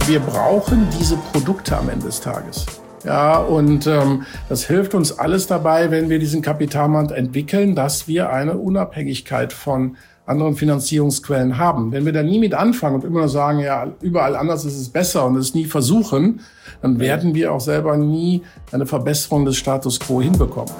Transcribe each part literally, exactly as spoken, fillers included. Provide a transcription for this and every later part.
Wir brauchen diese Produkte am Ende des Tages. Ja, und ähm, das hilft uns alles dabei, wenn wir diesen Kapitalmarkt entwickeln, dass wir eine Unabhängigkeit von anderen Finanzierungsquellen haben. Wenn wir da nie mit anfangen und immer nur sagen, ja, überall anders ist es besser und es nie versuchen, dann werden wir auch selber nie eine Verbesserung des Status quo hinbekommen.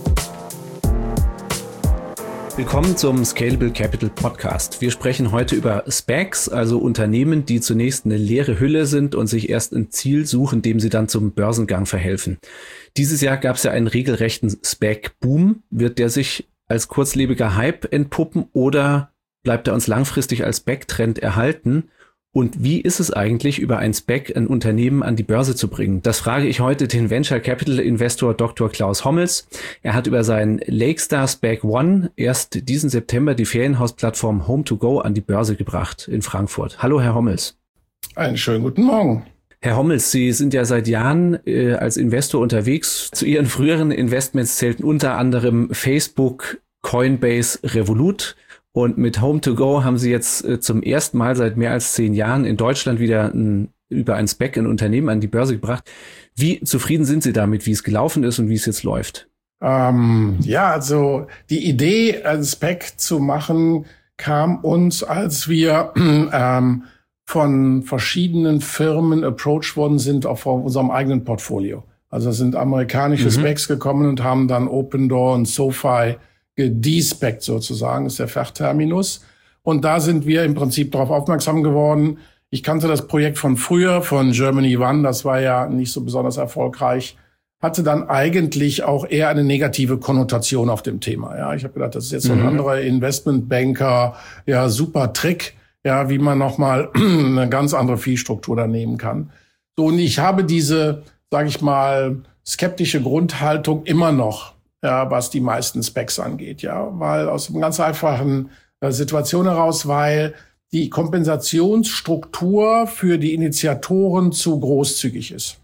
Willkommen zum Scalable Capital Podcast. Wir sprechen heute über SPACs, also Unternehmen, die zunächst eine leere Hülle sind und sich erst ein Ziel suchen, dem sie dann zum Börsengang verhelfen. Dieses Jahr gab es ja einen regelrechten SPAC-Boom. Wird der sich als kurzlebiger Hype entpuppen oder bleibt er uns langfristig als SPAC-Trend erhalten? Und wie ist es eigentlich, über ein SPAC ein Unternehmen an die Börse zu bringen? Das frage ich heute den Venture Capital Investor Doktor Klaus Hommels. Er hat über seinen Lakestar SPAC One erst diesen September die Ferienhausplattform Home to Go an die Börse gebracht in Frankfurt. Hallo, Herr Hommels. Einen schönen guten Morgen. Herr Hommels, Sie sind ja seit Jahren äh, als Investor unterwegs. Zu Ihren früheren Investments zählten unter anderem Facebook, Coinbase, Revolut. Und mit Home to Go haben Sie jetzt äh, zum ersten Mal seit mehr als zehn Jahren in Deutschland wieder ein, über ein SPAC ein Unternehmen an die Börse gebracht. Wie zufrieden sind Sie damit, wie es gelaufen ist und wie es jetzt läuft? Ähm, ja, also die Idee, ein SPAC zu machen, kam uns, als wir ähm, von verschiedenen Firmen approached worden sind auf unserem eigenen Portfolio. Also es sind amerikanische mhm. SPACs gekommen und haben dann Open Door und SoFi gedespackt sozusagen, ist der Fachterminus. Und da sind wir im Prinzip darauf aufmerksam geworden. Ich kannte das Projekt von früher, von Germany One, das war ja nicht so besonders erfolgreich, hatte dann eigentlich auch eher eine negative Konnotation auf dem Thema. Ja, ich habe gedacht, das ist jetzt so ein mhm. anderer Investmentbanker, ja, super Trick, ja, wie man nochmal eine ganz andere Fee-Struktur da nehmen kann. So, und ich habe diese, sage ich mal, skeptische Grundhaltung immer noch. Ja, was die meisten SPACs angeht, ja, weil aus einer ganz einfachen äh, Situation heraus, weil die Kompensationsstruktur für die Initiatoren zu großzügig ist.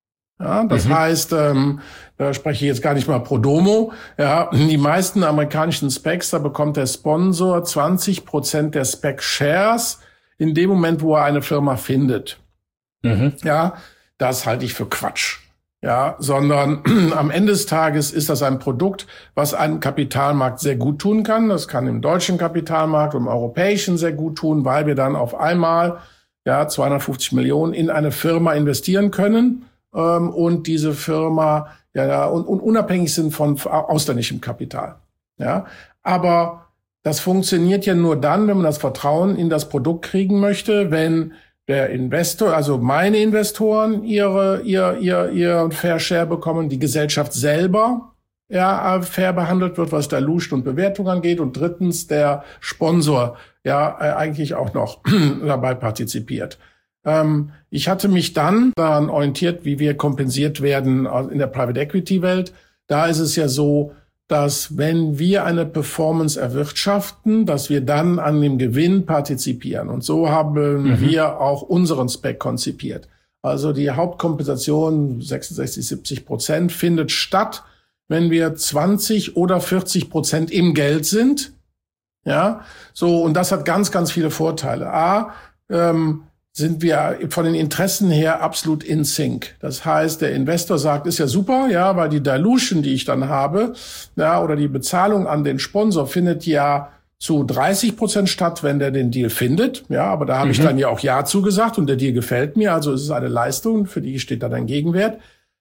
Ja, das mhm. heißt, ähm, da spreche ich jetzt gar nicht mal pro domo, ja, die meisten amerikanischen SPACs, da bekommt der Sponsor zwanzig Prozent der SPAC-Shares in dem Moment, wo er eine Firma findet. Mhm. Ja, das halte ich für Quatsch. Ja, sondern am Ende des Tages ist das ein Produkt, was einem Kapitalmarkt sehr gut tun kann. Das kann im deutschen Kapitalmarkt und im europäischen sehr gut tun, weil wir dann auf einmal ja zweihundertfünfzig Millionen in eine Firma investieren können ähm, und diese Firma ja und, und unabhängig sind von ausländischem Kapital. Ja, aber das funktioniert ja nur dann, wenn man das Vertrauen in das Produkt kriegen möchte, wenn der Investor, also meine Investoren, ihre, ihr, ihr, ihr Fair Share bekommen, die Gesellschaft selber, ja, fair behandelt wird, was Dilution und Bewertung angeht, und drittens der Sponsor, ja, eigentlich auch noch dabei partizipiert. Ähm, ich hatte mich dann daran orientiert, wie wir kompensiert werden in der Private Equity Welt. Da ist es ja so, dass wenn wir eine Performance erwirtschaften, dass wir dann an dem Gewinn partizipieren. Und so haben mhm. wir auch unseren SPAC konzipiert. Also die Hauptkompensation, sechsundsechzig, siebzig Prozent, findet statt, wenn wir zwanzig oder vierzig Prozent im Geld sind. Ja, so, und das hat ganz, ganz viele Vorteile. A, ähm, sind wir von den Interessen her absolut in sync. Das heißt, der Investor sagt, ist ja super, ja, weil die Dilution, die ich dann habe, ja, oder die Bezahlung an den Sponsor findet ja zu dreißig Prozent statt, wenn der den Deal findet. Ja, aber da habe mhm. ich dann ja auch Ja zugesagt und der Deal gefällt mir, also es ist eine Leistung, für die steht dann ein Gegenwert.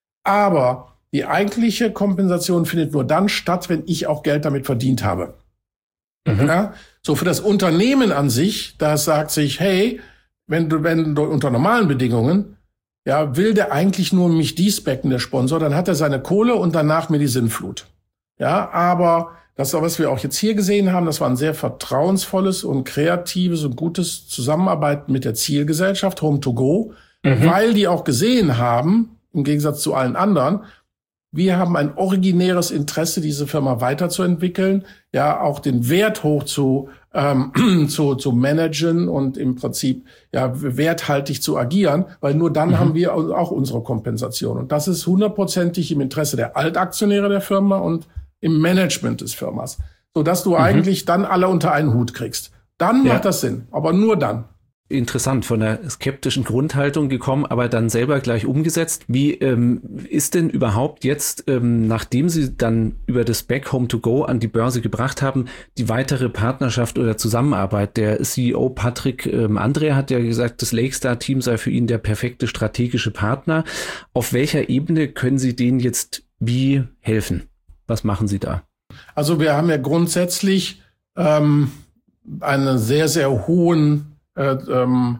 Aber die eigentliche Kompensation findet nur dann statt, wenn ich auch Geld damit verdient habe. Mhm. Ja, so für das Unternehmen an sich, das sagt sich, hey, Wenn du, wenn du unter normalen Bedingungen, ja, will der eigentlich nur mich despecken, der Sponsor, dann hat er seine Kohle und danach mir die Sinnflut. Ja, aber das, was wir auch jetzt hier gesehen haben, das war ein sehr vertrauensvolles und kreatives und gutes Zusammenarbeiten mit der Zielgesellschaft Home to Go, mhm. weil die auch gesehen haben, im Gegensatz zu allen anderen, wir haben ein originäres Interesse, diese Firma weiterzuentwickeln, ja, auch den Wert hoch zu, ähm, zu, zu managen und im Prinzip, ja, werthaltig zu agieren, weil nur dann mhm. haben wir auch unsere Kompensation. Und das ist hundertprozentig im Interesse der Altaktionäre der Firma und im Management des Firmas, sodass du mhm. eigentlich dann alle unter einen Hut kriegst. Dann ja. macht das Sinn, aber nur dann. interessant, von der skeptischen Grundhaltung gekommen, aber dann selber gleich umgesetzt. Wie ähm, ist denn überhaupt jetzt, ähm, nachdem Sie dann über das Back Home to Go an die Börse gebracht haben, die weitere Partnerschaft oder Zusammenarbeit? Der C E O Patrick ähm, André hat ja gesagt, das Lakestar-Team sei für ihn der perfekte strategische Partner. Auf welcher Ebene können Sie denen jetzt wie helfen? Was machen Sie da? Also wir haben ja grundsätzlich ähm, einen sehr, sehr hohen Äh, ähm,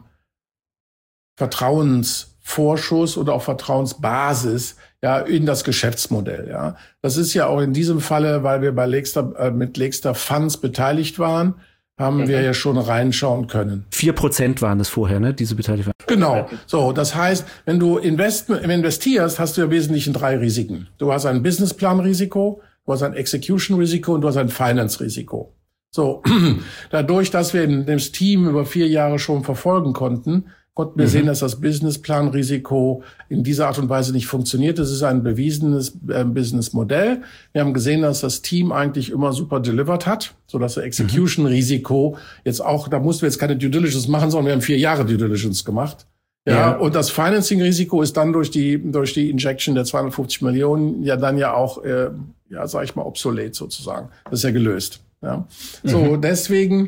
Vertrauensvorschuss oder auch Vertrauensbasis ja in das Geschäftsmodell. Ja, das ist ja auch in diesem Falle, weil wir bei Lakestar äh, mit Lakestar Funds beteiligt waren, haben mhm. wir ja schon reinschauen können. Vier Prozent waren es vorher, ne? Diese Beteiligung. Genau. So, das heißt, wenn du invest investierst, hast du ja im Wesentlichen drei Risiken. Du hast ein Businessplan-Risiko, du hast ein Execution-Risiko und du hast ein Finance-Risiko. So, dadurch, dass wir in dem Team über vier Jahre schon verfolgen konnten, konnten wir mhm. sehen, dass das Businessplan-Risiko in dieser Art und Weise nicht funktioniert. Das ist ein bewiesenes äh, Businessmodell. Wir haben gesehen, dass das Team eigentlich immer super delivered hat, so dass das Execution-Risiko jetzt auch, da mussten wir jetzt keine Due Diligence machen, sondern wir haben vier Jahre Due Diligence gemacht. Ja, ja. Und das Financing-Risiko ist dann durch die durch die Injection der zweihundertfünfzig Millionen ja dann ja auch, äh, ja, sag ich mal, obsolet sozusagen. Das ist ja gelöst. Ja, so mhm. deswegen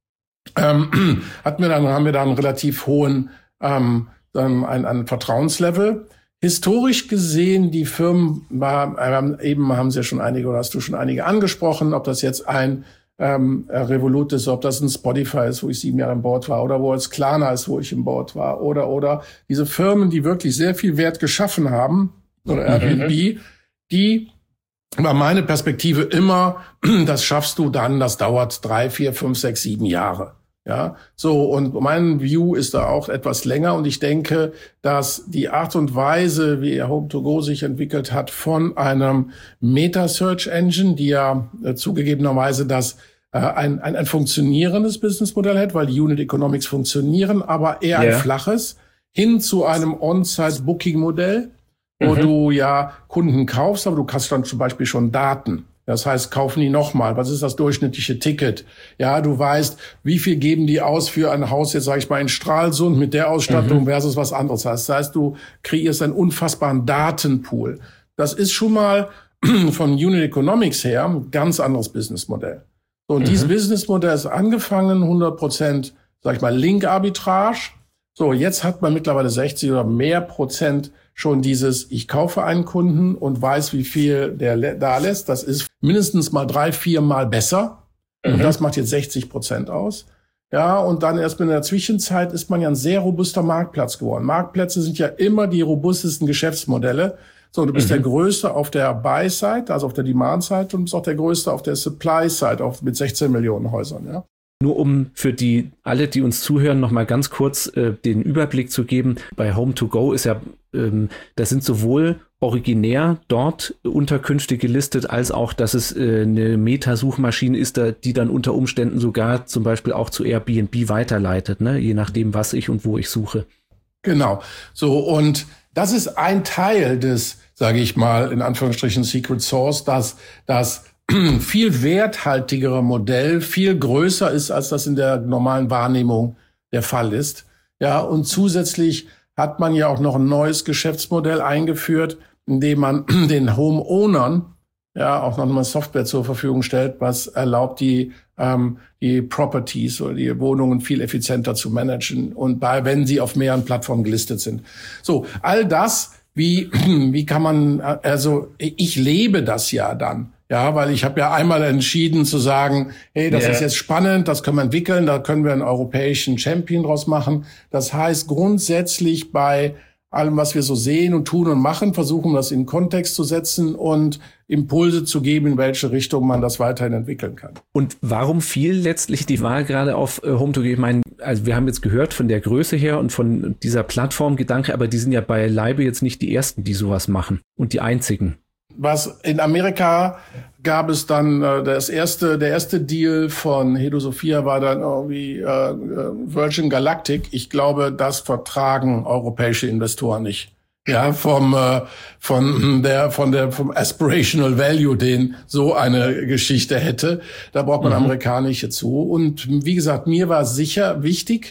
ähm, hatten wir dann haben wir da einen relativ hohen ähm, dann ein, ein Vertrauenslevel. Historisch gesehen, die Firmen war äh, eben haben Sie ja schon einige oder hast du schon einige angesprochen, ob das jetzt ein ähm, Revolut ist, ob das ein Spotify ist, wo ich sieben Jahre im Board war, oder wo es Klarna ist, wo ich im Board war, oder oder diese Firmen, die wirklich sehr viel Wert geschaffen haben, oder Airbnb, mhm. die war meine Perspektive immer, das schaffst du dann, das dauert drei, vier, fünf, sechs, sieben Jahre. Ja, so, und mein View ist da auch etwas länger, und ich denke, dass die Art und Weise, wie Home to Go sich entwickelt hat, von einem Meta-Search-Engine, die ja äh, zugegebenerweise das äh, ein, ein, ein funktionierendes Businessmodell hat, weil die Unit Economics funktionieren, aber eher yeah. ein flaches, hin zu einem On-Site-Booking-Modell, wo mhm. du ja Kunden kaufst, aber du kannst dann zum Beispiel schon Daten. Das heißt, kaufen die nochmal. Was ist das durchschnittliche Ticket? Ja, du weißt, wie viel geben die aus für ein Haus, jetzt sage ich mal in Stralsund mit der Ausstattung mhm. versus was anderes. Das heißt, du kreierst einen unfassbaren Datenpool. Das ist schon mal von Unit Economics her ein ganz anderes Businessmodell. So, und mhm. dieses Businessmodell ist angefangen, hundert Prozent, sag ich mal, Link-Arbitrage. So, jetzt hat man mittlerweile sechzig oder mehr Prozent schon dieses, ich kaufe einen Kunden und weiß, wie viel der da lässt. Das ist mindestens mal drei, vier Mal besser. Mhm. Und das macht jetzt sechzig Prozent aus. Ja, und dann erst in der Zwischenzeit ist man ja ein sehr robuster Marktplatz geworden. Marktplätze sind ja immer die robustesten Geschäftsmodelle. So, du bist mhm. der Größte auf der Buy-Side, also auf der Demand-Side, und bist auch der Größte auf der Supply-Side, auf, mit sechzehn Millionen Häusern, ja. Nur um für die alle, die uns zuhören, noch mal ganz kurz äh, den Überblick zu geben. Bei Home to Go ist ja, ähm, das sind sowohl originär dort Unterkünfte gelistet, als auch, dass es äh, eine Meta-Suchmaschine ist, da, die dann unter Umständen sogar zum Beispiel auch zu Airbnb weiterleitet, ne? Je nachdem, was ich und wo ich suche. Genau. So, und das ist ein Teil des, sage ich mal, in Anführungsstrichen Secret Source, dass das viel werthaltigere Modell viel größer ist, als das in der normalen Wahrnehmung der Fall ist. Ja, und zusätzlich hat man ja auch noch ein neues Geschäftsmodell eingeführt, in dem man den Homeownern ja auch noch mal Software zur Verfügung stellt, was erlaubt, die ähm, die Properties oder die Wohnungen viel effizienter zu managen, und bei wenn sie auf mehreren Plattformen gelistet sind. So, all das, wie wie kann man, also ich lebe das ja dann. Ja, weil ich habe ja einmal entschieden zu sagen, hey, das yeah. ist jetzt spannend, das können wir entwickeln, da können wir einen europäischen Champion draus machen. Das heißt, grundsätzlich bei allem, was wir so sehen und tun und machen, versuchen das in Kontext zu setzen und Impulse zu geben, in welche Richtung man das weiterhin entwickeln kann. Und warum fiel letztlich die Wahl gerade auf äh, Home to Go? Ich meine, also wir haben jetzt gehört von der Größe her und von dieser Plattformgedanke, aber die sind ja beileibe jetzt nicht die ersten, die sowas machen und die einzigen. Was in Amerika gab es dann äh, das erste, der erste Deal von Hedo Sophia war dann irgendwie äh, Virgin Galactic. Ich glaube, das vertragen europäische Investoren nicht. Ja, vom äh, von der von der vom Aspirational Value, den so eine Geschichte hätte. Da braucht man mhm. amerikanische zu. Und wie gesagt, mir war sicher wichtig,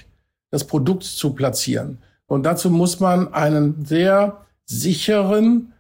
das Produkt zu platzieren. Und dazu muss man einen sehr sicheren,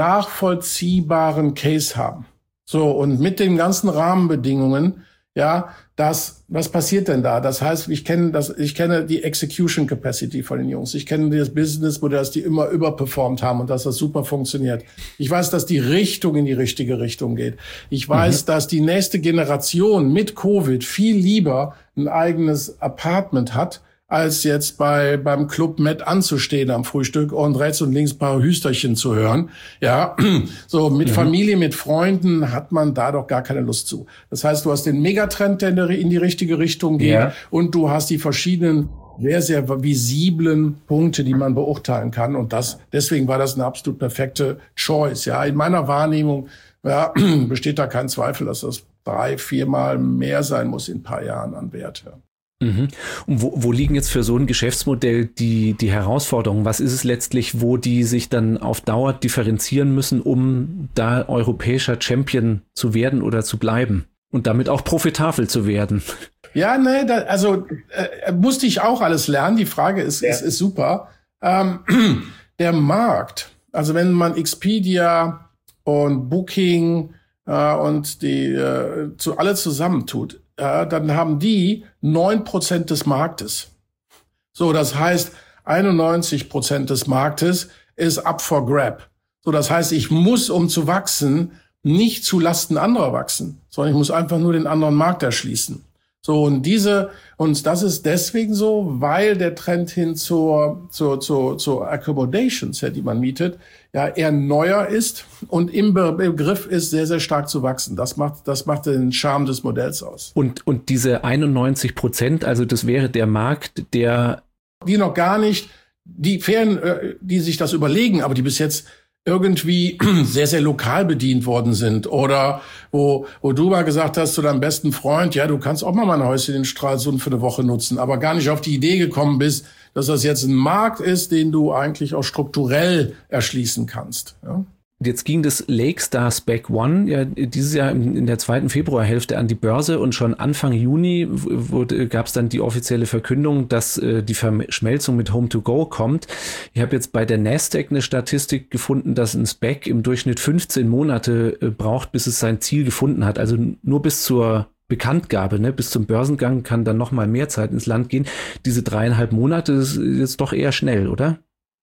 nachvollziehbaren Case haben. So, und mit den ganzen Rahmenbedingungen, ja, das, was passiert denn da? Das heißt, ich kenne das, ich kenne die Execution Capacity von den Jungs. Ich kenne das Businessmodell, dass die immer überperformt haben und dass das super funktioniert. Ich weiß, dass die Richtung in die richtige Richtung geht. Ich weiß, mhm. dass die nächste Generation mit Covid viel lieber ein eigenes Apartment hat, als jetzt bei beim Club Med anzustehen am Frühstück und rechts und links ein paar Hüsterchen zu hören. Ja, so mit mhm. Familie, mit Freunden hat man da doch gar keine Lust zu. Das heißt, du hast den Megatrend, der in die richtige Richtung geht, ja. und du hast die verschiedenen sehr, sehr visiblen Punkte, die man beurteilen kann. Und das, deswegen war das eine absolut perfekte Choice. Ja, in meiner Wahrnehmung ja, besteht da kein Zweifel, dass das drei, viermal mehr sein muss in ein paar Jahren an Wert. Ja. Mhm. Und wo, wo liegen jetzt für so ein Geschäftsmodell die, die Herausforderungen? Was ist es letztlich, wo die sich dann auf Dauer differenzieren müssen, um da europäischer Champion zu werden oder zu bleiben und damit auch profitabel zu werden? Ja, ne, da, also äh, musste ich auch alles lernen. Die Frage ist, ja. ist, ist super. Ähm, der Markt, also wenn man Expedia und Booking äh, und die äh, zu alle zusammentut, ja, dann haben die neun Prozent des Marktes. So, das heißt, einundneunzig Prozent des Marktes ist up for grab. So, das heißt, ich muss, um zu wachsen, nicht zu Lasten anderer wachsen, sondern ich muss einfach nur den anderen Markt erschließen. So, und diese, und das ist deswegen so, weil der Trend hin zur, zur, zur, zur Accommodations, ja, die man mietet, ja, eher neuer ist und im Begriff ist, sehr, sehr stark zu wachsen. Das macht, das macht den Charme des Modells aus. Und, und diese einundneunzig Prozent, also das wäre der Markt, der, die noch gar nicht, die Fähren, die sich das überlegen, aber die bis jetzt irgendwie sehr, sehr lokal bedient worden sind. Oder wo, wo du mal gesagt hast zu deinem besten Freund, ja, du kannst auch mal mein Häuschen in Stralsund für eine Woche nutzen, aber gar nicht auf die Idee gekommen bist, dass das jetzt ein Markt ist, den du eigentlich auch strukturell erschließen kannst. Ja? Jetzt ging das Lakestar Spec One ja dieses Jahr in, in der zweiten Februarhälfte an die Börse und schon Anfang Juni gab es dann die offizielle Verkündung, dass äh, die Verschmelzung mit Home to Go kommt. Ich habe jetzt bei der Nasdaq eine Statistik gefunden, dass ein Spec im Durchschnitt fünfzehn Monate äh, braucht, bis es sein Ziel gefunden hat. Also nur bis zur Bekanntgabe, ne, bis zum Börsengang kann dann noch mal mehr Zeit ins Land gehen. Diese dreieinhalb Monate ist jetzt doch eher schnell, oder?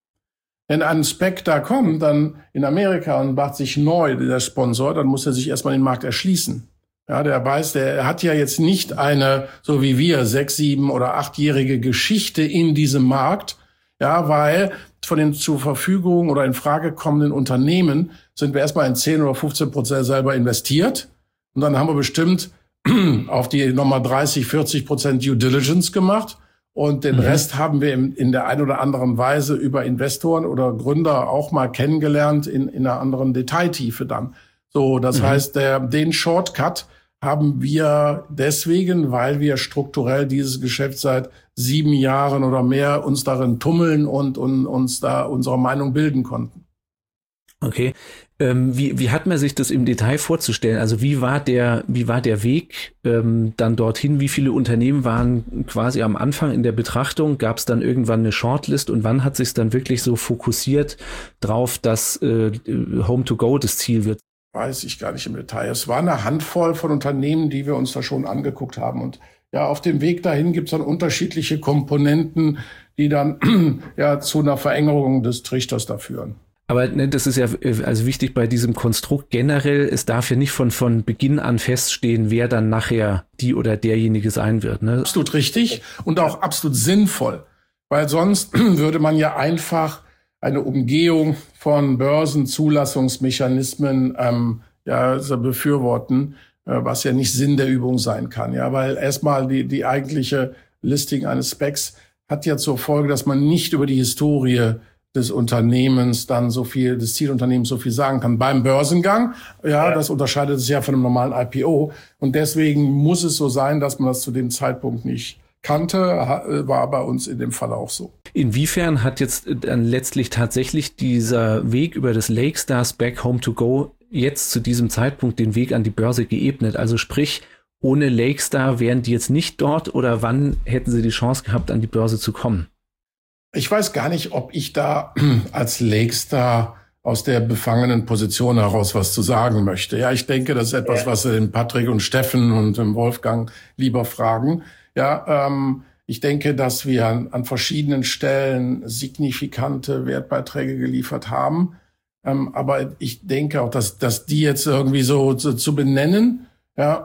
Wenn ein Spec da kommt, dann in Amerika und macht sich neu, der Sponsor, dann muss er sich erstmal den Markt erschließen. Ja, der weiß, der hat ja jetzt nicht eine, so wie wir, sechs, sieben oder achtjährige Geschichte in diesem Markt. Ja, weil von den zur Verfügung oder in Frage kommenden Unternehmen sind wir erstmal in zehn oder fünfzehn Prozent selber investiert. Und dann haben wir bestimmt auf die nochmal dreißig, vierzig Prozent Due Diligence gemacht. Und den mhm. Rest haben wir in, in der einen oder anderen Weise über Investoren oder Gründer auch mal kennengelernt in, in einer anderen Detailtiefe dann. So, das mhm. heißt, der, den Shortcut haben wir deswegen, weil wir strukturell dieses Geschäft seit sieben Jahren oder mehr uns darin tummeln und, und uns da unsere Meinung bilden konnten. Okay. Ähm, wie, wie hat man sich das im Detail vorzustellen? Also wie war der, wie war der Weg ähm, dann dorthin? Wie viele Unternehmen waren quasi am Anfang in der Betrachtung? Gab es dann irgendwann eine Shortlist und wann hat sich dann wirklich so fokussiert drauf, dass äh, Home to Go das Ziel wird? Weiß ich gar nicht im Detail. Es war eine Handvoll von Unternehmen, die wir uns da schon angeguckt haben. Und ja, auf dem Weg dahin gibt es dann unterschiedliche Komponenten, die dann ja zu einer Verengerung des Trichters da führen. Aber ne, das ist ja also wichtig bei diesem Konstrukt generell, es darf ja nicht von von Beginn an feststehen, wer dann nachher die oder derjenige sein wird. Ne? Absolut richtig und auch absolut sinnvoll, weil sonst würde man ja einfach eine Umgehung von Börsenzulassungsmechanismen ähm, ja, befürworten, äh, was ja nicht Sinn der Übung sein kann. Ja, weil erstmal die die eigentliche Listing eines Specs hat ja zur Folge, dass man nicht über die Historie des Unternehmens dann so viel, des Zielunternehmens so viel sagen kann. Beim Börsengang, ja, ja, das unterscheidet es ja von einem normalen I P O. Und deswegen muss es so sein, dass man das zu dem Zeitpunkt nicht kannte, war bei uns in dem Fall auch so. Inwiefern hat jetzt dann letztlich tatsächlich dieser Weg über das Lakestar Spec Home to Go jetzt zu diesem Zeitpunkt den Weg an die Börse geebnet? Also sprich, ohne Lakestar wären die jetzt nicht dort oder wann hätten sie die Chance gehabt, an die Börse zu kommen? Ich weiß gar nicht, ob ich da als Lakestar aus der befangenen Position heraus was zu sagen möchte. Ja, ich denke, das ist etwas, was Sie den Patrick und Steffen und den Wolfgang lieber fragen. Ja, ähm, ich denke, dass wir an, an verschiedenen Stellen signifikante Wertbeiträge geliefert haben. Ähm, aber ich denke auch, dass, dass die jetzt irgendwie so zu, zu benennen, ja,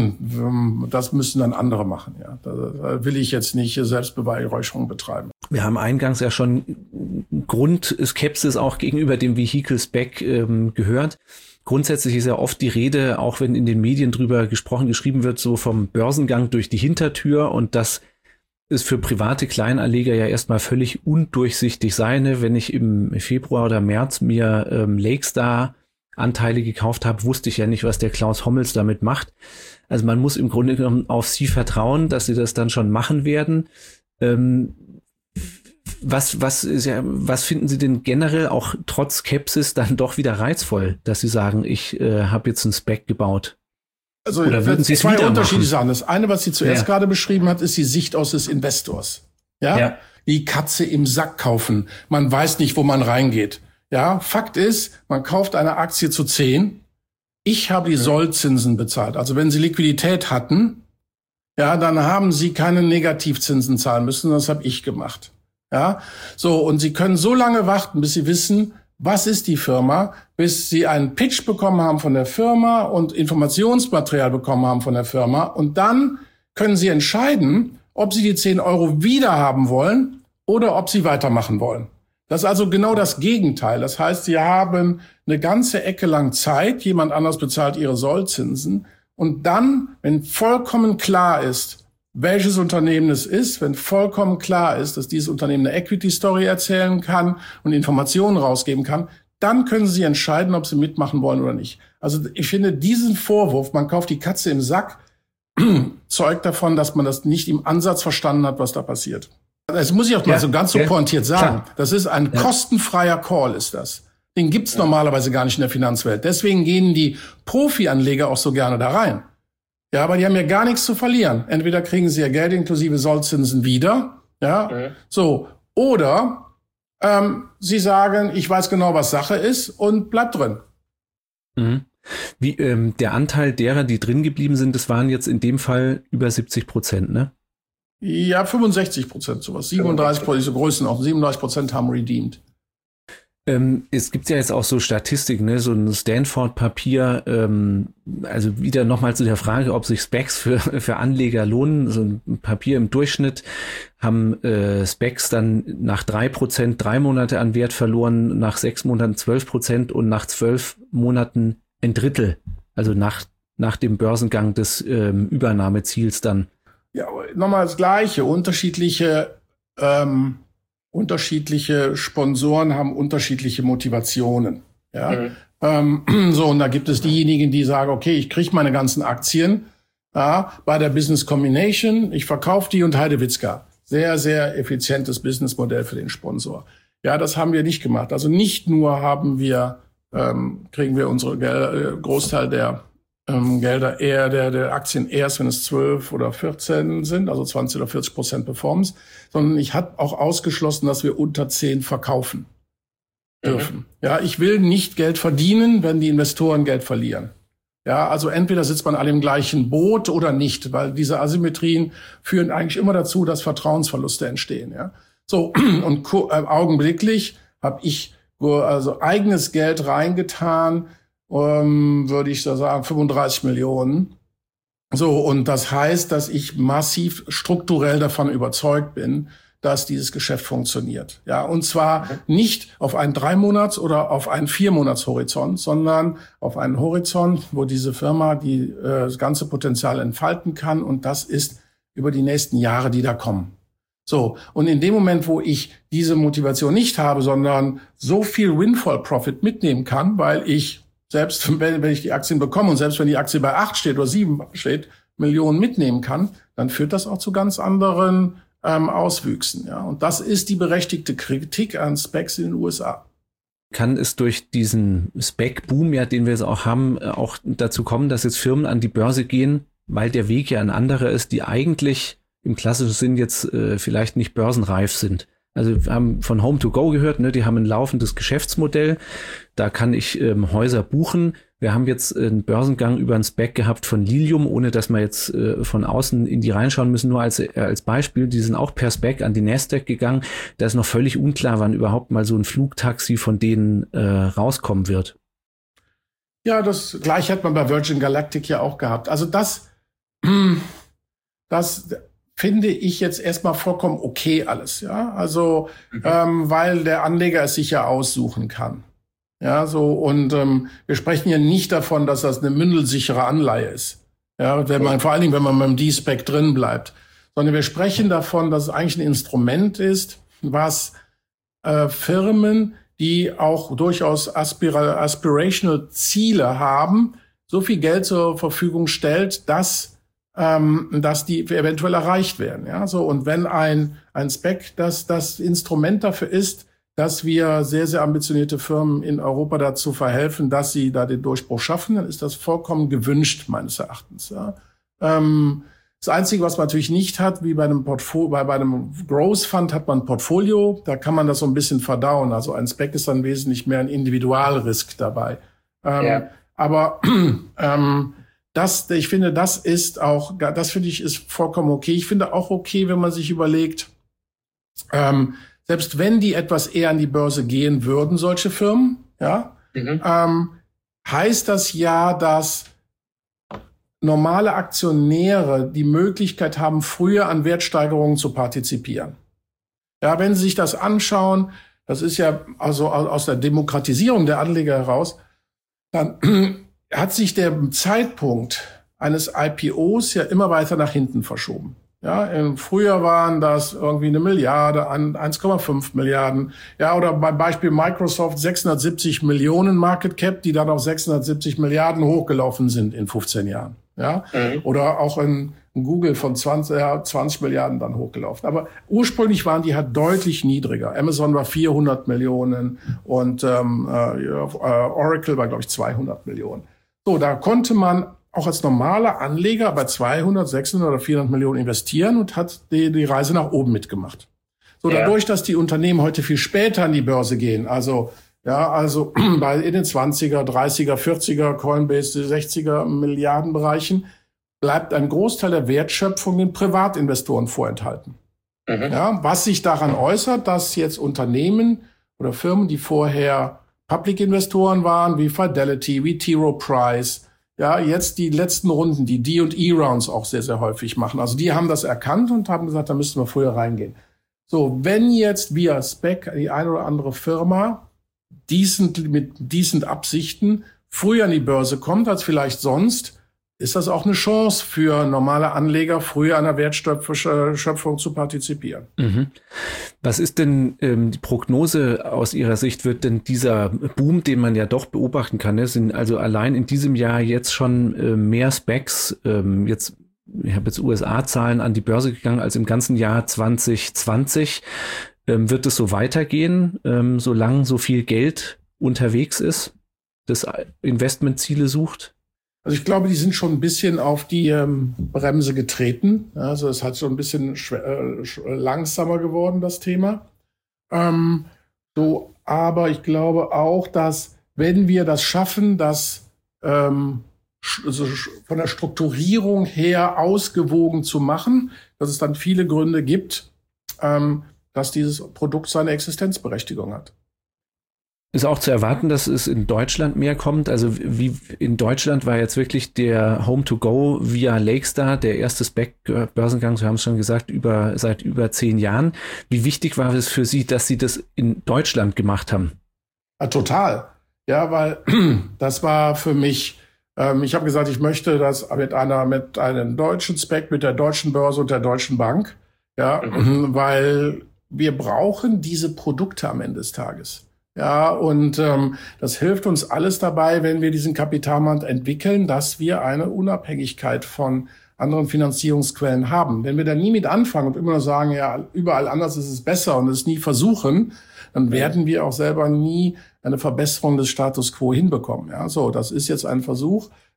das müssen dann andere machen. Ja, da, da will ich jetzt nicht Selbstbeweihräucherung betreiben. Wir haben eingangs ja schon Grundskepsis auch gegenüber dem Vehicle Spec ähm, gehört. Grundsätzlich ist ja oft die Rede, auch wenn in den Medien drüber gesprochen, geschrieben wird, so vom Börsengang durch die Hintertür, und das ist für private Kleinanleger ja erstmal völlig undurchsichtig sein. Wenn ich im Februar oder März mir ähm, Lakestar Anteile gekauft habe, wusste ich ja nicht, was der Klaus Hommels damit macht. Also man muss im Grunde genommen auf sie vertrauen, dass sie das dann schon machen werden. Ähm, was, was ist ja, was finden Sie denn generell auch trotz Skepsis dann doch wieder reizvoll, dass Sie sagen, ich äh, habe jetzt einen Spec gebaut? Also oder würden Sie zwei unterschiedliche Sachen. Das eine, was Sie zuerst ja. gerade beschrieben hat, ist die Sicht aus des Investors. Ja? ja. Die Katze im Sack kaufen. Man weiß nicht, wo man reingeht. Ja, Fakt ist, man kauft eine Aktie zu zehn. Ich habe die Sollzinsen bezahlt. Also wenn Sie Liquidität hatten, ja, dann haben Sie keine Negativzinsen zahlen müssen. Das habe ich gemacht. Ja, so, und Sie können so lange warten, bis Sie wissen, was ist die Firma, bis Sie einen Pitch bekommen haben von der Firma und Informationsmaterial bekommen haben von der Firma. Und dann können Sie entscheiden, ob Sie die zehn Euro wieder haben wollen oder ob Sie weitermachen wollen. Das ist also genau das Gegenteil. Das heißt, Sie haben eine ganze Ecke lang Zeit, jemand anders bezahlt Ihre Sollzinsen. Und dann, wenn vollkommen klar ist, welches Unternehmen es ist, wenn vollkommen klar ist, dass dieses Unternehmen eine Equity-Story erzählen kann und Informationen rausgeben kann, dann können Sie entscheiden, ob Sie mitmachen wollen oder nicht. Also ich finde diesen Vorwurf, man kauft die Katze im Sack, zeugt davon, dass man das nicht im Ansatz verstanden hat, was da passiert. Das muss ich auch mal ja, so ganz so ja, pointiert sagen. Klar. Das ist ein ja. kostenfreier Call, ist das. Den gibt's ja. normalerweise gar nicht in der Finanzwelt. Deswegen gehen die Profi-Anleger auch so gerne da rein. Ja, aber die haben ja gar nichts zu verlieren. Entweder kriegen sie ihr Geld inklusive Sollzinsen wieder, ja, okay. so, oder ähm, sie sagen, ich weiß genau, was Sache ist und bleibt drin. Mhm. Wie ähm, der Anteil derer, die drin geblieben sind, das waren jetzt in dem Fall über siebzig Prozent, ne? Ja, fünfundsechzig Prozent sowas. siebenunddreißig Prozent, diese Größen auch. siebenunddreißig Prozent haben redeemed. Ähm, es gibt ja jetzt auch so Statistiken, ne, so ein Stanford-Papier, ähm, also wieder nochmal zu der Frage, ob sich Specs für, für Anleger lohnen. So ein Papier im Durchschnitt haben äh, Specs dann nach drei Prozent drei Monate an Wert verloren, nach sechs Monaten zwölf Prozent und nach zwölf Monaten ein Drittel. Also nach, nach dem Börsengang des ähm, Übernahmeziels dann. Ja, nochmal das Gleiche. Unterschiedliche, ähm, unterschiedliche Sponsoren haben unterschiedliche Motivationen. Ja, mhm. ähm, so, und da gibt es diejenigen, die sagen, okay, ich kriege meine ganzen Aktien ja, bei der Business Combination, ich verkaufe die und Heidewitzka. Sehr, sehr effizientes Businessmodell für den Sponsor. Ja, das haben wir nicht gemacht. Also nicht nur haben wir, ähm, kriegen wir unsere Gel- Großteil der Ähm, Gelder eher der, der Aktien erst, wenn es zwölf oder vierzehn sind, also zwanzig oder vierzig Prozent Performance, sondern ich habe auch ausgeschlossen, dass wir unter zehn verkaufen dürfen. Mhm. Ja, ich will nicht Geld verdienen, wenn die Investoren Geld verlieren. Ja, also entweder sitzt man alle im gleichen Boot oder nicht, weil diese Asymmetrien führen eigentlich immer dazu, dass Vertrauensverluste entstehen. Ja, so und äh, augenblicklich habe ich also eigenes Geld reingetan. Um, würde ich da sagen, fünfunddreißig Millionen. So, und das heißt, dass ich massiv strukturell davon überzeugt bin, dass dieses Geschäft funktioniert. Ja, und zwar nicht auf einen Drei-Monats- oder auf einen Vier-Monats-Horizont, sondern auf einen Horizont, wo diese Firma die, äh, das ganze Potenzial entfalten kann. Und das ist über die nächsten Jahre, die da kommen. So, und in dem Moment, wo ich diese Motivation nicht habe, sondern so viel Windfall-Profit mitnehmen kann, weil ich selbst wenn, wenn ich die Aktien bekomme und selbst wenn die Aktie bei acht steht oder sieben steht, Millionen mitnehmen kann, dann führt das auch zu ganz anderen ähm, Auswüchsen. Ja. Und das ist die berechtigte Kritik an Specs in den U S A. Kann es durch diesen Spec-Boom, ja, den wir jetzt auch haben, auch dazu kommen, dass jetzt Firmen an die Börse gehen, weil der Weg ja ein anderer ist, die eigentlich im klassischen Sinn jetzt äh, vielleicht nicht börsenreif sind. Also wir haben von Home to Go gehört, ne, die haben ein laufendes Geschäftsmodell, da kann ich ähm, Häuser buchen. Wir haben jetzt einen Börsengang über ein SPAC gehabt von Lilium, ohne dass wir jetzt äh, von außen in die reinschauen müssen, nur als, äh, als Beispiel. Die sind auch per SPAC an die Nasdaq gegangen. Da ist noch völlig unklar, wann überhaupt mal so ein Flugtaxi von denen äh, rauskommen wird. Ja, das gleiche hat man bei Virgin Galactic ja auch gehabt. Also das, das finde ich jetzt erstmal vollkommen okay alles, ja. Also, mhm. ähm, weil der Anleger es sich ja aussuchen kann. Ja, so, und ähm, wir sprechen ja nicht davon, dass das eine mündelsichere Anleihe ist. Ja, wenn man, vor allen Dingen, wenn man beim D-Spec drin bleibt. Sondern wir sprechen davon, dass es eigentlich ein Instrument ist, was äh, Firmen, die auch durchaus aspira- aspirational Ziele haben, so viel Geld zur Verfügung stellt, dass ähm, dass die eventuell erreicht werden. Ja, so, und wenn ein ein SPAC das das Instrument dafür ist, dass wir sehr, sehr ambitionierte Firmen in Europa dazu verhelfen, dass sie da den Durchbruch schaffen, dann ist das vollkommen gewünscht, meines Erachtens. Ja. Ähm, das Einzige, was man natürlich nicht hat, wie bei einem Portfolio, bei, bei einem Growth Fund hat man ein Portfolio, da kann man das so ein bisschen verdauen. Also ein SPAC ist dann wesentlich mehr ein Individualrisk dabei. Ähm, ja. Aber ähm, das, ich finde, das ist auch, das finde ich ist vollkommen okay. Ich finde auch okay, wenn man sich überlegt, ähm, selbst wenn die etwas eher an die Börse gehen würden, solche Firmen, ja, mhm. ähm, heißt das ja, dass normale Aktionäre die Möglichkeit haben, früher an Wertsteigerungen zu partizipieren. Ja, wenn Sie sich das anschauen, das ist ja also aus der Demokratisierung der Anleger heraus, dann hat sich der Zeitpunkt eines I P Os ja immer weiter nach hinten verschoben. Ja, im Frühjahr waren das irgendwie eine Milliarde an eins Komma fünf Milliarden. Ja, oder beim Beispiel Microsoft sechshundertsiebzig Millionen Market Cap, die dann auf sechshundertsiebzig Milliarden hochgelaufen sind in fünfzehn Jahren. Ja, mhm. Oder auch in, in Google von zwanzig, ja, zwanzig Milliarden dann hochgelaufen. Aber ursprünglich waren die halt deutlich niedriger. Amazon war vierhundert Millionen und ähm, äh, Oracle war, glaube ich, zweihundert Millionen. So, da konnte man auch als normaler Anleger bei zweihundert, sechshundert oder vierhundert Millionen investieren und hat die, die Reise nach oben mitgemacht. So, ja. Dadurch, dass die Unternehmen heute viel später an die Börse gehen, also, ja, also bei in den zwanziger, dreißiger, vierziger, Coinbase, sechziger Milliardenbereichen bleibt ein Großteil der Wertschöpfung den Privatinvestoren vorenthalten. Mhm. Ja, was sich daran äußert, dass jetzt Unternehmen oder Firmen, die vorher Public-Investoren waren, wie Fidelity, wie T. Rowe Price, ja, jetzt die letzten Runden, die D und E-Rounds auch sehr, sehr häufig machen. Also die haben das erkannt und haben gesagt, da müssten wir früher reingehen. So, wenn jetzt via SPAC die eine oder andere Firma decent, mit decent Absichten früher an die Börse kommt als vielleicht sonst, ist das auch eine Chance für normale Anleger, früher an der Wertschöpfung zu partizipieren. Mhm. Was ist denn ähm, die Prognose aus Ihrer Sicht? Wird denn dieser Boom, den man ja doch beobachten kann, ne, sind also allein in diesem Jahr jetzt schon äh, mehr SPACs, ähm, jetzt, ich habe jetzt U S A-Zahlen an die Börse gegangen, als im ganzen Jahr zwanzig zwanzig. Ähm, wird es so weitergehen, ähm, solange so viel Geld unterwegs ist, das Investmentziele sucht? Also ich glaube, die sind schon ein bisschen auf die ähm, Bremse getreten. Also es hat schon ein bisschen äh, langsamer geworden, das Thema. Ähm, so, aber ich glaube auch, dass wenn wir das schaffen, das ähm, also von der Strukturierung her ausgewogen zu machen, dass es dann viele Gründe gibt, ähm, dass dieses Produkt seine Existenzberechtigung hat. Ist auch zu erwarten, dass es in Deutschland mehr kommt. Also wie in Deutschland war jetzt wirklich der Home to Go via Lakestar der erste SPAC-Börsengang, Sie haben es schon gesagt, über seit über zehn Jahren. Wie wichtig war es für Sie, dass Sie das in Deutschland gemacht haben? Ja, total. Ja, weil das war für mich, ähm, ich habe gesagt, ich möchte das mit einer mit einem deutschen SPAC, mit der deutschen Börse und der Deutschen Bank, ja, mhm. weil wir brauchen diese Produkte am Ende des Tages. Ja, und ähm, das hilft uns alles dabei, wenn wir diesen Kapitalmarkt entwickeln, dass wir eine Unabhängigkeit von anderen Finanzierungsquellen haben. Wenn wir da nie mit anfangen und immer nur sagen, ja, überall anders ist es besser und es nie versuchen, dann werden wir auch selber nie eine Verbesserung des Status quo hinbekommen. Ja, so, das ist jetzt ein Versuch.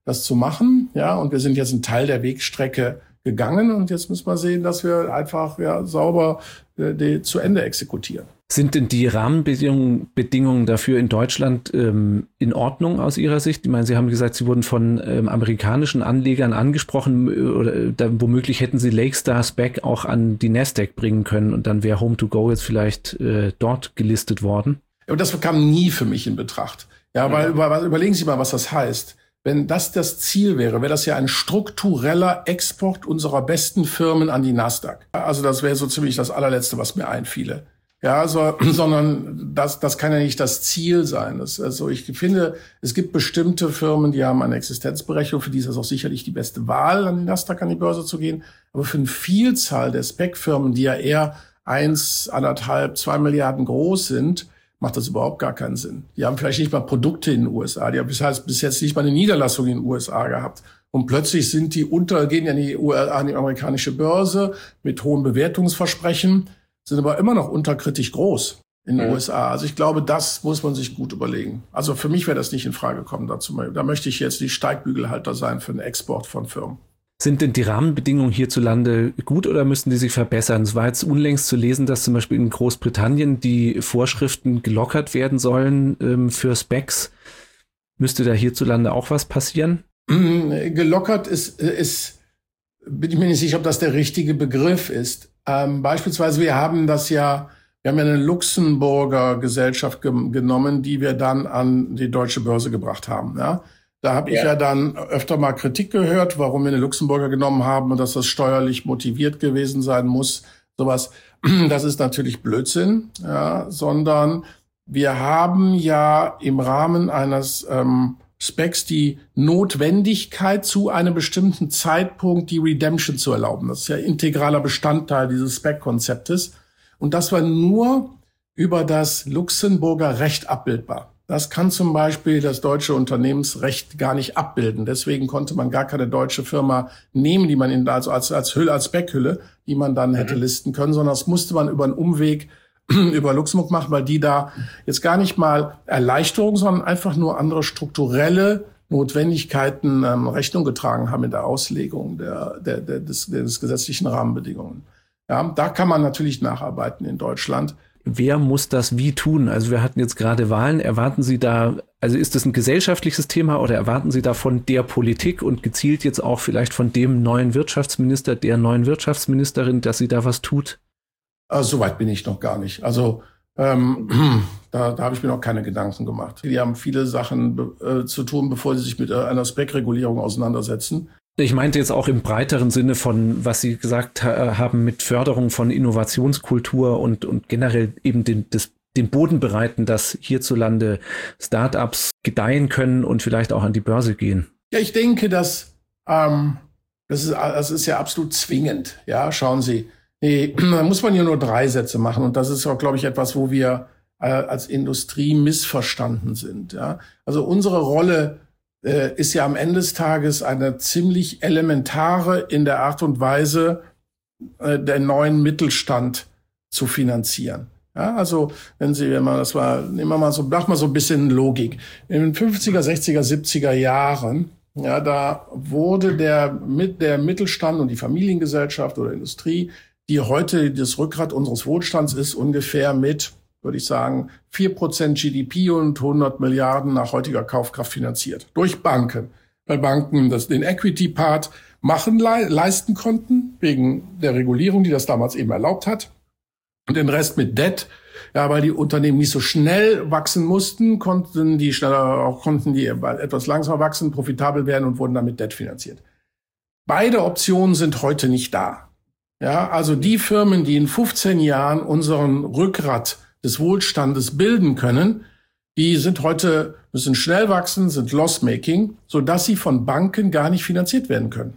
das zu machen. Ja, und wir sind jetzt einen Teil der Wegstrecke gegangen und jetzt müssen wir sehen, dass wir einfach ja, sauber äh, die zu Ende exekutieren. Sind denn die Rahmenbedingungen Bedingungen dafür in Deutschland ähm, in Ordnung aus Ihrer Sicht? Ich meine, Sie haben gesagt, Sie wurden von ähm, amerikanischen Anlegern angesprochen oder äh, da, womöglich hätten Sie Lakestar Spec auch an die Nasdaq bringen können und dann wäre Home to Go jetzt vielleicht äh, dort gelistet worden. Aber das kam nie für mich in Betracht. Ja, weil über, überlegen Sie mal, was das heißt. Wenn das das Ziel wäre, wäre das ja ein struktureller Export unserer besten Firmen an die Nasdaq. Also das wäre so ziemlich das allerletzte, was mir einfiele. Ja, so, sondern das, das kann ja nicht das Ziel sein. Das, also ich finde, es gibt bestimmte Firmen, die haben eine Existenzberechtigung, für die ist das auch sicherlich die beste Wahl, an die Nasdaq, an die Börse zu gehen. Aber für eine Vielzahl der Spec-Firmen, die ja eher eins, anderthalb, zwei Milliarden groß sind, macht das überhaupt gar keinen Sinn. Die haben vielleicht nicht mal Produkte in den U S A. Die haben bis, heißt, bis jetzt nicht mal eine Niederlassung in den U S A gehabt. Und plötzlich sind die unter, gehen ja in die, U S A, an die amerikanische Börse mit hohen Bewertungsversprechen, sind aber immer noch unterkritisch groß in den mhm. U S A. Also ich glaube, das muss man sich gut überlegen. Also für mich wäre das nicht in Frage gekommen dazu. Da möchte ich jetzt die Steigbügelhalter sein für den Export von Firmen. Sind denn die Rahmenbedingungen hierzulande gut oder müssen die sich verbessern? Es war jetzt unlängst zu lesen, dass zum Beispiel in Großbritannien die Vorschriften gelockert werden sollen ähm, für Specs. Müsste da hierzulande auch was passieren? Gelockert ist, ist, bin ich mir nicht sicher, ob das der richtige Begriff ist. Ähm, beispielsweise, wir haben das ja, wir haben ja eine Luxemburger Gesellschaft ge- genommen, die wir dann an die deutsche Börse gebracht haben, ja. Da habe ich ja. ja dann öfter mal Kritik gehört, warum wir eine Luxemburger genommen haben und dass das steuerlich motiviert gewesen sein muss. Sowas, das ist natürlich Blödsinn, ja, sondern wir haben ja im Rahmen eines ähm, Specs die Notwendigkeit, zu einem bestimmten Zeitpunkt die Redemption zu erlauben. Das ist ja integraler Bestandteil dieses Spec-Konzeptes. Und das war nur über das Luxemburger Recht abbildbar. Das kann zum Beispiel das deutsche Unternehmensrecht gar nicht abbilden. Deswegen konnte man gar keine deutsche Firma nehmen, die man in, also als, als Hülle, als Spec-Hülle, die man dann hätte listen können, sondern das musste man über einen Umweg über Luxemburg machen, weil die da jetzt gar nicht mal Erleichterung, sondern einfach nur andere strukturelle Notwendigkeiten ähm, Rechnung getragen haben in der Auslegung der, der, der, des, des gesetzlichen Rahmenbedingungen. Ja, da kann man natürlich nacharbeiten in Deutschland. Wer muss das wie tun? Also wir hatten jetzt gerade Wahlen. Erwarten Sie da, also ist das ein gesellschaftliches Thema oder erwarten Sie da von der Politik und gezielt jetzt auch vielleicht von dem neuen Wirtschaftsminister, der neuen Wirtschaftsministerin, dass sie da was tut? Also, soweit bin ich noch gar nicht. Also ähm, da, da habe ich mir noch keine Gedanken gemacht. Die haben viele Sachen äh, zu tun, bevor sie sich mit einer Spec-Regulierung auseinandersetzen. Ich meinte jetzt auch im breiteren Sinne von, was Sie gesagt ha- haben mit Förderung von Innovationskultur und, und generell eben den, das, den Boden bereiten, dass hierzulande Startups gedeihen können und vielleicht auch an die Börse gehen. Ja, ich denke, dass ähm, das ist, das ist ja absolut zwingend. Ja, schauen Sie, nee, da muss man ja nur drei Sätze machen und das ist auch, glaube ich, etwas, wo wir äh, als Industrie missverstanden sind. Ja, also unsere Rolle ist ja am Ende des Tages eine ziemlich elementare in der Art und Weise, äh, den neuen Mittelstand zu finanzieren. Ja, also wenn Sie, wenn man das mal, nehmen wir mal so, mach mal so ein bisschen Logik. In den fünfziger, sechziger, siebziger Jahren, ja, da wurde der mit der Mittelstand und die Familiengesellschaft oder Industrie, die heute das Rückgrat unseres Wohlstands ist, ungefähr mit, würde ich sagen, vier Prozent G D P und hundert Milliarden nach heutiger Kaufkraft finanziert. Durch Banken. Weil Banken das, den Equity-Part machen, le- leisten konnten, wegen der Regulierung, die das damals eben erlaubt hat. Und den Rest mit Debt. Ja, weil die Unternehmen nicht so schnell wachsen mussten, konnten die schneller, auch konnten die etwas langsamer wachsen, profitabel werden und wurden dann mit Debt finanziert. Beide Optionen sind heute nicht da. Ja, also die Firmen, die in fünfzehn Jahren unseren Rückgrat des Wohlstandes bilden können, die sind heute, müssen schnell wachsen, sind loss-making, sodass sie von Banken gar nicht finanziert werden können.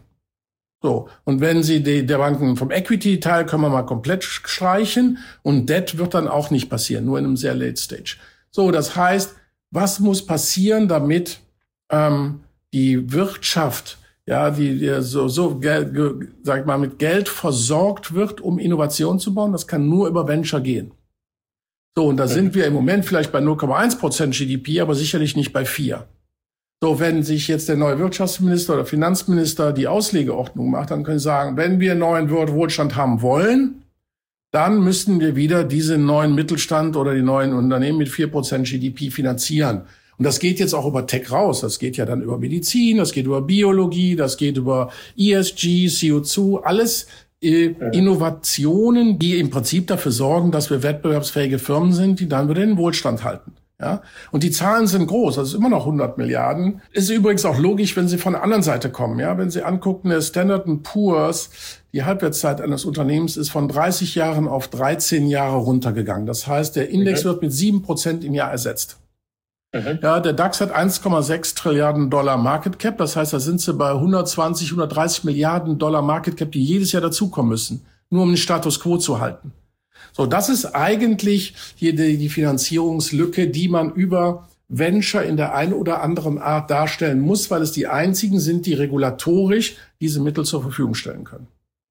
So. Und wenn sie die, der Banken vom Equity-Teil können wir mal komplett streichen und Debt wird dann auch nicht passieren, nur in einem sehr late stage. So. Das heißt, was muss passieren, damit, ähm, die Wirtschaft, ja, die, die so, so, sag ich mal, mit Geld versorgt wird, um Innovation zu bauen? Das kann nur über Venture gehen. So, und da sind wir im Moment vielleicht bei null Komma eins Prozent G D P, aber sicherlich nicht bei vier. So, wenn sich jetzt der neue Wirtschaftsminister oder Finanzminister die Auslegeordnung macht, dann können sie sagen, wenn wir neuen Wohlstand haben wollen, dann müssten wir wieder diesen neuen Mittelstand oder die neuen Unternehmen mit vier Prozent G D P finanzieren. Und das geht jetzt auch über Tech raus. Das geht ja dann über Medizin, das geht über Biologie, das geht über E S G, C O zwei, alles äh, Innovationen, die im Prinzip dafür sorgen, dass wir wettbewerbsfähige Firmen sind, die dann wieder den Wohlstand halten. Ja, und die Zahlen sind groß, das ist immer noch hundert Milliarden. Ist übrigens auch logisch, wenn Sie von der anderen Seite kommen. Ja, wenn Sie angucken, der Standard and Poor's, die Halbwertszeit eines Unternehmens ist von dreißig Jahren auf dreizehn Jahre runtergegangen. Das heißt, der Index mhm. wird mit sieben Prozent im Jahr ersetzt. Mhm. Ja, der DAX hat eins Komma sechs Trilliarden Dollar Market Cap. Das heißt, da sind Sie bei hundertzwanzig, hundertdreißig Milliarden Dollar Market Cap, die jedes Jahr dazukommen müssen, nur um den Status quo zu halten. So, das ist eigentlich hier die, die Finanzierungslücke, die man über Venture in der einen oder anderen Art darstellen muss, weil es die einzigen sind, die regulatorisch diese Mittel zur Verfügung stellen können.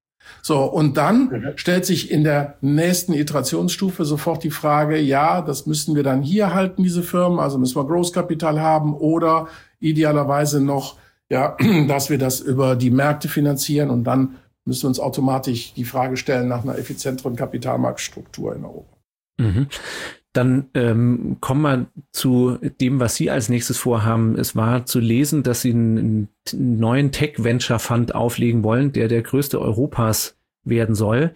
So, und dann mhm. stellt sich in der nächsten Iterationsstufe sofort die Frage, ja, das müssen wir dann hier halten, diese Firmen, also müssen wir Großkapital haben oder idealerweise noch, ja, dass wir das über die Märkte finanzieren und dann müssen wir uns automatisch die Frage stellen nach einer effizienteren Kapitalmarktstruktur in Europa. Mhm. Dann ähm, kommen wir zu dem, was Sie als nächstes vorhaben. Es war zu lesen, dass Sie einen, einen neuen Tech-Venture-Fund auflegen wollen, der der größte Europas werden soll.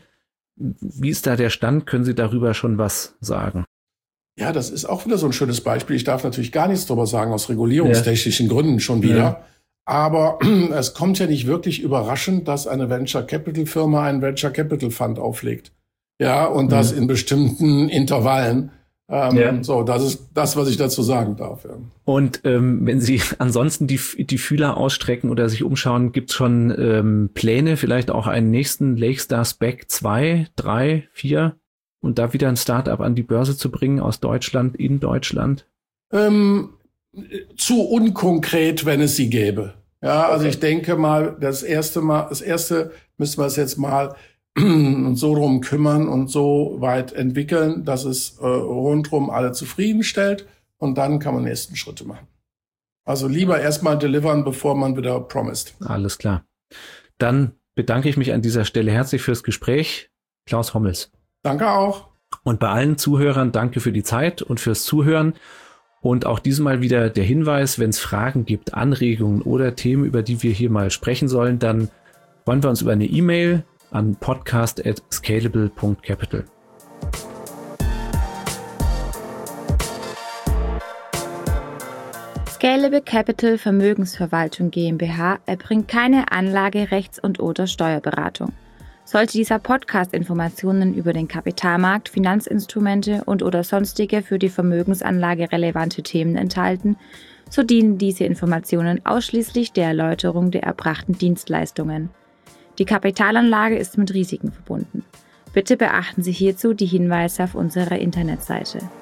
Wie ist da der Stand? Können Sie darüber schon was sagen? Ja, das ist auch wieder so ein schönes Beispiel. Ich darf natürlich gar nichts darüber sagen, aus regulierungstechnischen ja. Gründen schon wieder. Ja. Aber es kommt ja nicht wirklich überraschend, dass eine Venture Capital Firma einen Venture Capital Fund auflegt. Ja, und das mhm. in bestimmten Intervallen. Ähm, ja. So, das ist das, was ich dazu sagen darf. Ja. Und ähm, wenn Sie ansonsten die, die Fühler ausstrecken oder sich umschauen, gibt es schon ähm, Pläne, vielleicht auch einen nächsten Lakestar Spec zwei, drei, vier und da wieder ein Startup an die Börse zu bringen aus Deutschland, in Deutschland? Ähm, zu unkonkret, wenn es sie gäbe. Ja, also okay. Ich denke mal, das erste Mal, das erste müssen wir es jetzt mal und so drum kümmern und so weit entwickeln, dass es äh, rundrum alle zufriedenstellt und dann kann man nächsten Schritte machen. Also lieber erstmal delivern, bevor man wieder promised. Alles klar. Dann bedanke ich mich an dieser Stelle herzlich fürs Gespräch. Klaus Hommels. Danke auch. Und bei allen Zuhörern danke für die Zeit und fürs Zuhören. Und auch diesmal wieder der Hinweis, wenn es Fragen gibt, Anregungen oder Themen, über die wir hier mal sprechen sollen, dann freuen wir uns über eine E-Mail an podcast at scalable punkt capital. Scalable Capital Vermögensverwaltung GmbH erbringt keine Anlage-, Rechts- und oder Steuerberatung. Sollte dieser Podcast Informationen über den Kapitalmarkt, Finanzinstrumente und oder sonstige für die Vermögensanlage relevante Themen enthalten, so dienen diese Informationen ausschließlich der Erläuterung der erbrachten Dienstleistungen. Die Kapitalanlage ist mit Risiken verbunden. Bitte beachten Sie hierzu die Hinweise auf unserer Internetseite.